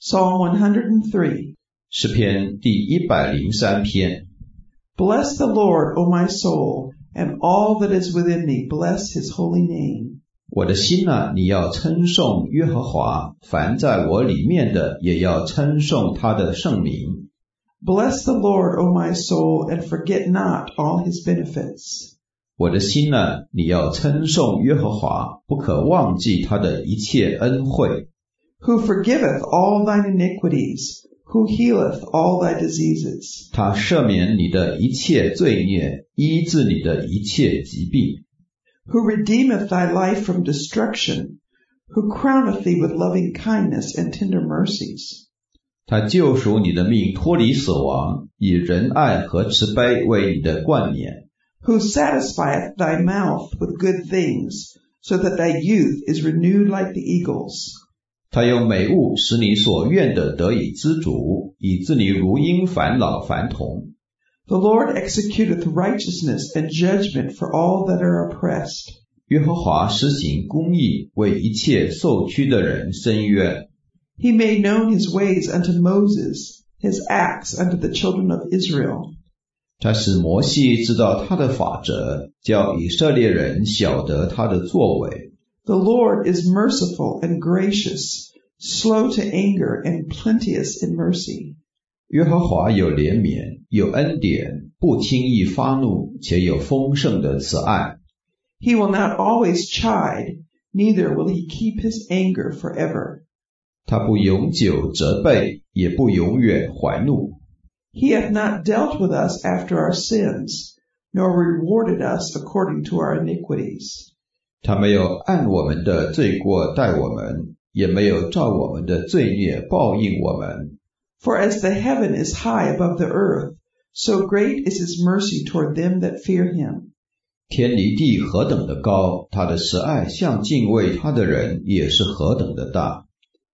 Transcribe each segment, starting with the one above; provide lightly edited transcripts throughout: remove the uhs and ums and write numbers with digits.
Psalm 103. 诗篇第103篇。 Bless the Lord, O my soul, and all that is within me, bless his holy name. 我的心啊，你要称颂耶和华，凡在我里面的也要称颂他的圣名。 Bless the Lord, O my soul, and forget not all his benefits. 我的心啊，你要称颂耶和华，不可忘记他的一切恩惠。 Who forgiveth all thine iniquities, who healeth all thy diseases. 他赦免你的一切罪孽，医治你的一切疾病。 Who redeemeth thy life from destruction, who crowneth thee with loving kindness and tender mercies. 他救赎你的命脱离死亡，以仁爱和慈悲为你的冠冕。 Who satisfieth thy mouth with good things, so that thy youth is renewed like the eagles. 他用美物使你所愿的得以知足，以致你如鹰返老还童。 The Lord executeth righteousness and judgment for all that are oppressed. 耶和华施行公义，为一切受屈的人伸冤。 He made known his ways unto Moses, his acts unto the children of Israel. 他使摩西知道他的法则，叫以色列人晓得他的作为。 The Lord is merciful and gracious, slow to anger and plenteous in mercy. 耶和华有怜悯，有恩典，不轻易发怒，且有丰盛的慈爱。 He will not always chide, neither will he keep his anger forever. 他不永久责备，也不永远怀怒。 He hath not dealt with us after our sins, nor rewarded us according to our iniquities. 他没有按我们的罪过待我们，也没有照我们的罪孽报应我们。 For as the heaven is high above the earth, so great is his mercy toward them that fear him. 天离地何等的高，他的慈爱向敬畏他的人也是何等的大。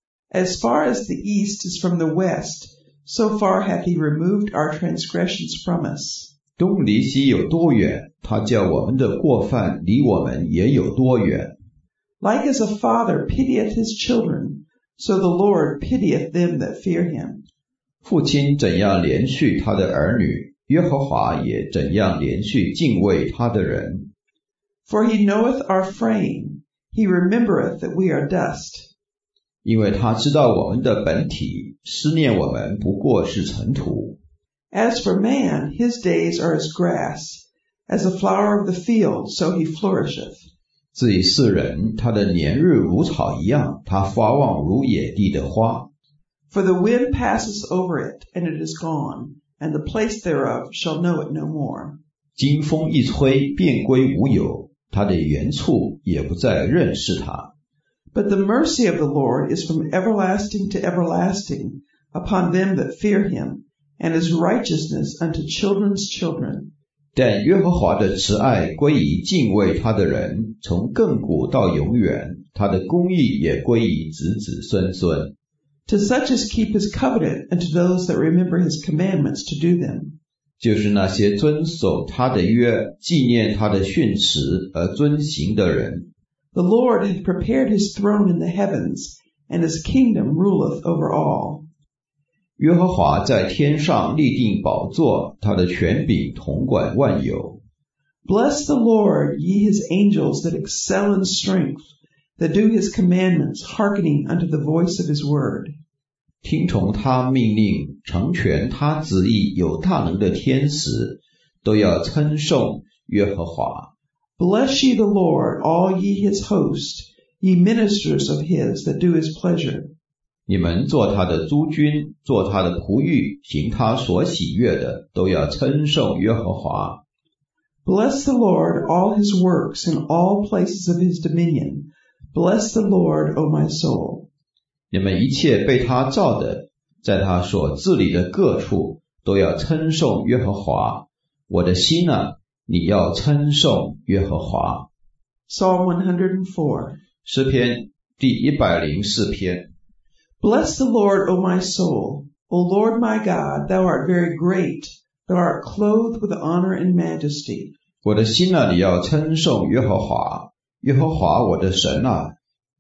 As far as the east is from the west, so far hath he removed our transgressions from us. 东离西有多远，他叫我们的过犯离我们也有多远。 Like as a father pitieth his children, so the Lord pitieth them that fear him. 父亲怎样怜恤他的儿女，耶和华也怎样怜恤敬畏他的人。 For he knoweth our frame, he remembereth that we are dust. 因为他知道我们的本体，思念我们不过是尘土。 As for man, his days are as grass, as a flower of the field, so he flourisheth. 至于世人，他的年日如草一样，他发旺如野地的花。 For the wind passes over it, and it is gone, and the place thereof shall know it no more. 经风一吹，便归无有，他的原处也不再认识他。 But the mercy of the Lord is from everlasting to everlasting upon them that fear him, and his righteousness unto children's children. 但耶和华的慈爱归于敬畏他的人，从亘古到永远，他的公义也归于子子孙孙。 To such as keep his covenant, and to those that remember his commandments to do them. 就是那些遵守他的约，纪念他的训词而遵行的人。 The Lord hath prepared his throne in the heavens, and his kingdom ruleth over all. 耶和华在天上立定宝座，他的权柄统管万有。 Bless the Lord, ye his angels that excel in strength, that do his commandments, hearkening unto the voice of his word. 听从他命令，成全他旨意，有大能的天使，都要称颂耶和华。 Bless ye the Lord, all ye his host, ye ministers of his that do his pleasure. 你们做他的诸军，做他的仆役，行他所喜悦的，都要称颂耶和华。 Bless the Lord, all his works, in all places of his dominion. Bless the Lord, O my soul. 你们一切被他造的，在他所治理的各处，都要称颂耶和华。我的心啊，你要称颂耶和华。 Psalm 104. 诗篇第104篇。 Bless the Lord, O my soul. O Lord my God, thou art very great. Thou art clothed with honor and majesty. 我的心啊，你要称颂耶和华。耶和华我的神啊，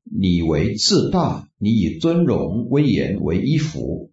你为至大，你以尊荣威严为衣服。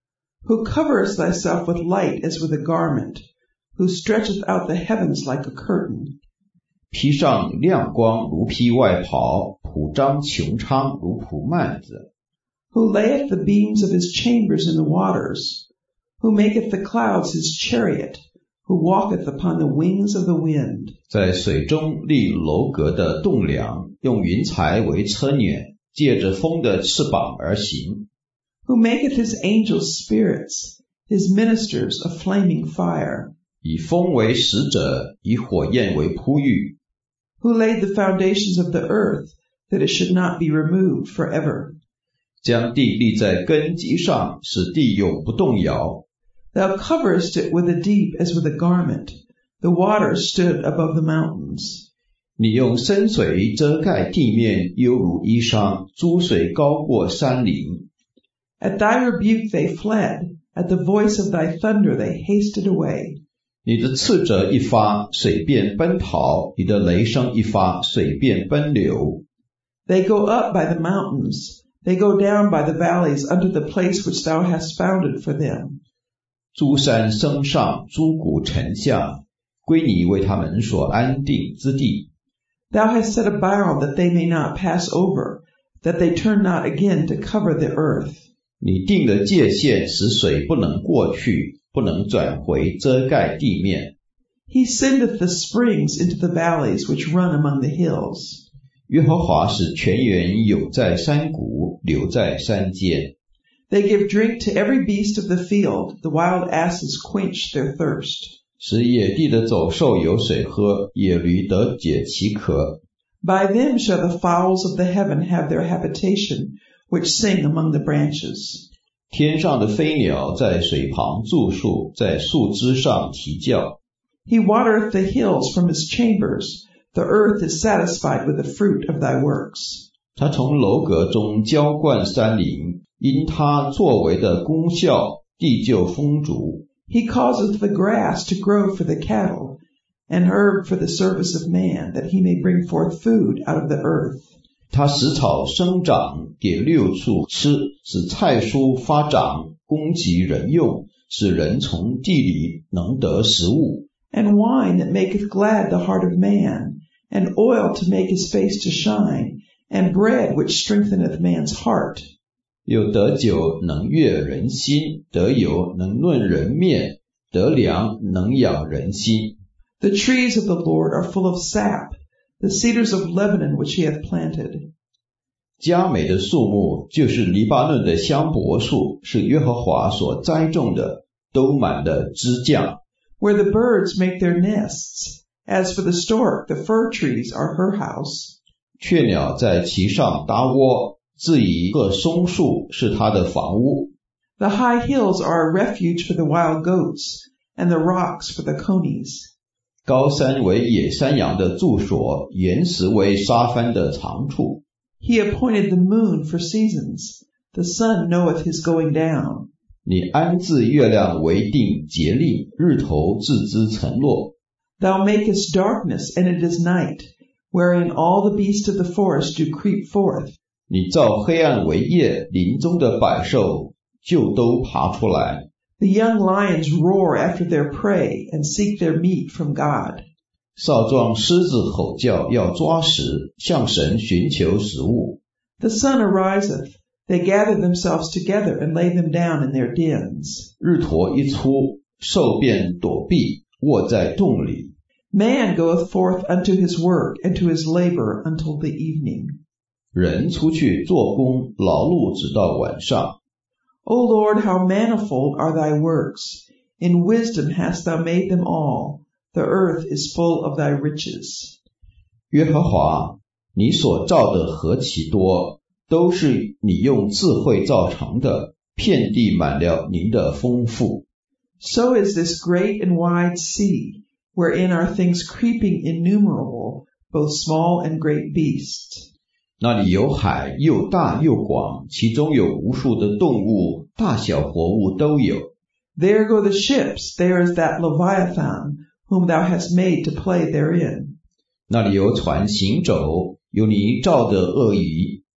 Who coverest thyself with light as with a garment, who stretcheth out the heavens like a curtain. 披上亮光如披外袍，铺张穹苍如铺幔子。 Who layeth the beams of his chambers in the waters, who maketh the clouds his chariot, who walketh upon the wings of the wind. 在水中立楼阁的栋梁，用云彩为车辇，借着风的翅膀而行。 Who maketh his angels spirits, his ministers a flaming fire. 以风为使者，以火焰为铺御。 Who laid the foundations of the earth, that it should not be removed forever. 将地立在根基上，使地永不动摇。 Thou coverest it with the deep as with a garment. The waters stood above the mountains. 你用深水遮盖地面，犹如衣裳，诸水高过山岭。 At thy rebuke they fled. At the voice of thy thunder they hasted away. 你的斥责一发，水便奔逃；你的雷声一发，水便奔流。 They go up by the mountains. They go down by the valleys unto the place which thou hast founded for them. 诸山升上，诸谷沉下，归你为他们所安定之地。 Thou hast set a bound that they may not pass over, that they turn not again to cover the earth. 你定了界限，使水不能过去，不能转回遮盖地面。 He sendeth the springs into the valleys which run among the hills. 耶和华使泉源有在山谷，流在山间。 They give drink to every beast of the field. The wild asses quench their thirst. 使野地的走兽有水喝，野驴得解其渴。 By them shall the fowls of the heaven have their habitation, which sing among the branches. 天上的飞鸟在水旁住宿，在树枝上啼叫。 He watereth the hills from his chambers. The earth is satisfied with the fruit of thy works. 他从楼阁中浇灌山林，因他作为的功效，地就丰足。 He causeth the grass to grow for the cattle, and herb for the service of man, that he may bring forth food out of the earth. 他使草生长，给六畜吃，使菜蔬发长，供给人用，使人从地里能得食物。 And wine that maketh glad the heart of man, and oil to make his face to shine, and bread which strengtheneth man's heart. 有得酒能悦人心，得油能润人面，得粮能养人心。 The trees of the Lord are full of sap, the cedars of Lebanon which he hath planted. 佳美的树木就是黎巴嫩的香柏树，是耶和华所栽种的，都满了枝酱。 Where the birds make their nests. As for the stork, the fir trees are her house. 雀鸟在其上搭窝，至于各松树是它的房屋。 The high hills are a refuge for the wild goats, and the rocks for the conies. 高山为野山羊的住所，岩石为沙帆的长处。 He appointed the moon for seasons. The sun knoweth his going down. 你安置月亮为定节令，日头自知晨落。 Thou makest darkness, and it is night, wherein all the beasts of the forest do creep forth. 你造黑暗为夜，林中的百兽就都爬出来。 The young lions roar after their prey, and seek their meat from God. 少壮狮子吼叫，要抓食，向神寻求食物。 The sun ariseth. They gather themselves together and lay them down in their dens. 日头一出，兽便躲避，卧在洞里。 Man goeth forth unto his work, and to his labor until the evening. 人出去做工，劳碌直到晚上。 O Lord, how manifold are thy works! In wisdom hast thou made them all. The earth is full of thy riches. 耶和华，你所造的何其多，都是你用智慧造成的，遍地满了您的丰富。 So is this great and wide sea, wherein are things creeping innumerable, both small and great beasts. 那里有海，又大又广，其中有无数的动物，大小活物都有。 There go the ships, there is that Leviathan, whom thou hast made to play therein. 那里有船行走，有你造的鳄鱼，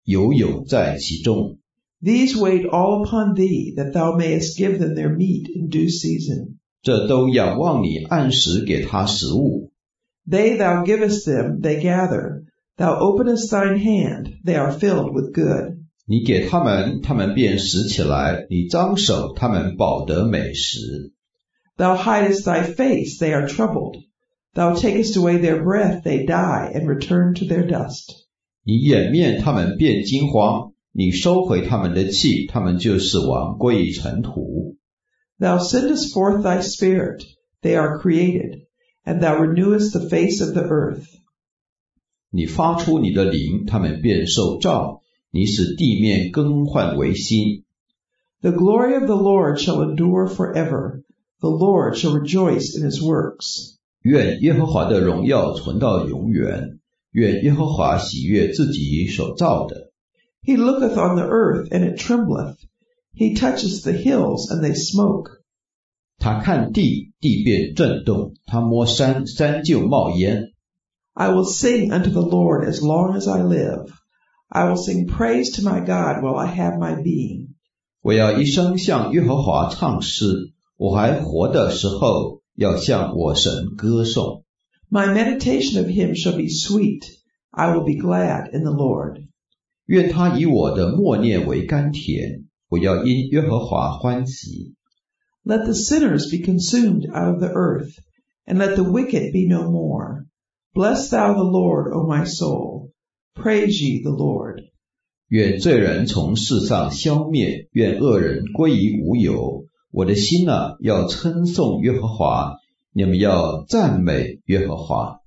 游泳在其中。 These wait all upon thee, that thou mayest give them their meat in due season. 这都仰望你按时给他食物。 They thou givest them, they gather. Thou openest thine hand, they are filled with good. 你给他们，他们便拾起来；你张手，他们饱得美食。 Thou hidest thy face, they are troubled. Thou takest away their breath, they die, and return to their dust. 你掩面，他们便惊慌；你收回他们的气，他们就死亡，归于尘土。 Thou sendest forth thy spirit, they are created, and thou renewest the face of the earth. 你发出你的灵，他们便受造；你使地面更换为新。 The glory of the Lord shall endure forever. The Lord shall rejoice in his works. 愿耶和华的荣耀存到永远，愿耶和华喜悦自己所造的。 He looketh on the earth, and it trembleth. He touches the hills, and they smoke. 他看地，地便震动；他摸山，山就冒烟。 I will sing unto the Lord as long as I live. I will sing praise to my God while I have my being. 我要一生向耶和华唱诗，我还活的时候，要向我神歌颂。 My meditation of him shall be sweet. I will be glad in the Lord. 愿他以我的默念为甘甜，我要因耶和华欢喜。 Let the sinners be consumed out of the earth, and let the wicked be no more. Bless thou the Lord, O my soul. Praise ye the Lord. 愿罪人从世上消灭，愿恶人归于无有。我的心啊，要称颂耶和华，你们要赞美耶和华。